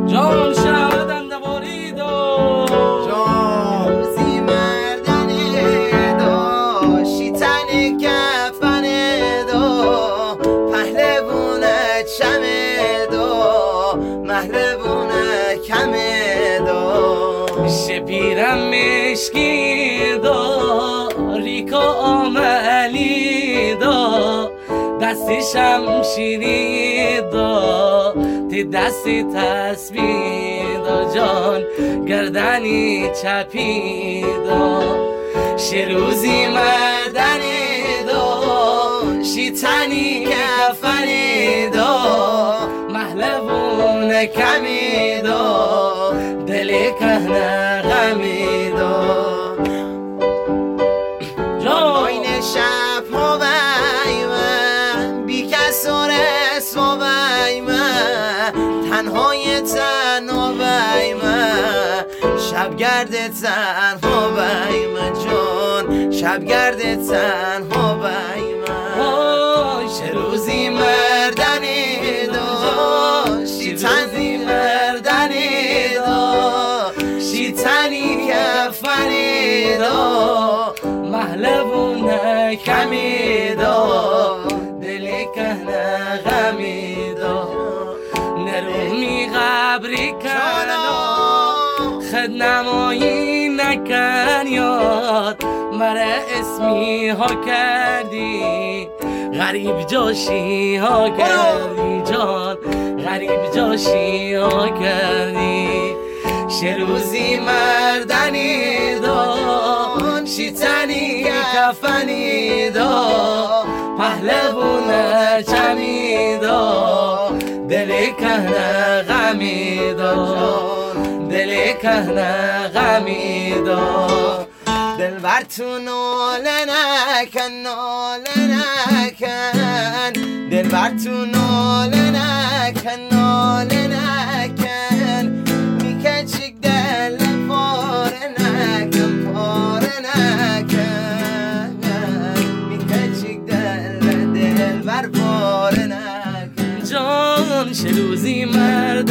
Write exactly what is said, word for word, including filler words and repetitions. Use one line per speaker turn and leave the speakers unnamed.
جان شهدن دوریدو
جان روزی مردن دو شیطن کفن دو پهلوون چم دو محلوون کم دو
شپیرم مشکی دا ریکا آملی دا دست شمشیری دا تی دست تسبیح دا جان گردنی چپی دا شروزی مردنی دا شیطنی کفنی دا محلبون کمی دا دل کهنه غمی دا
آین شب ها بایمه بی کس و رسوا بایمه تنهای تنها بایمه شبگرد تنها بایمه جان شبگرد تنها بایمه شروزی مردنی دا شیطنی مردنی دا شیطنی کفنی دا محلبون کمی دا دل کهنه غمی دا نرومی غبری کنا خد نمایی نکن یاد مرا اسمی ها کردی غریب جاشی ها کردی جان غریب جاشی ها کردی شروزی مردنی دا شیطنی کفنی دا پهلوون چمی دا دل کهنه غمی دا دل کهنه غمی دا دل بر تو ناله نکن ناله نکن دل بر تو ناله نکن ناله نکن میکچک دل پاره نکن پاره نکن میکچک دل دل بر پاره نکن
جان شروزی مرد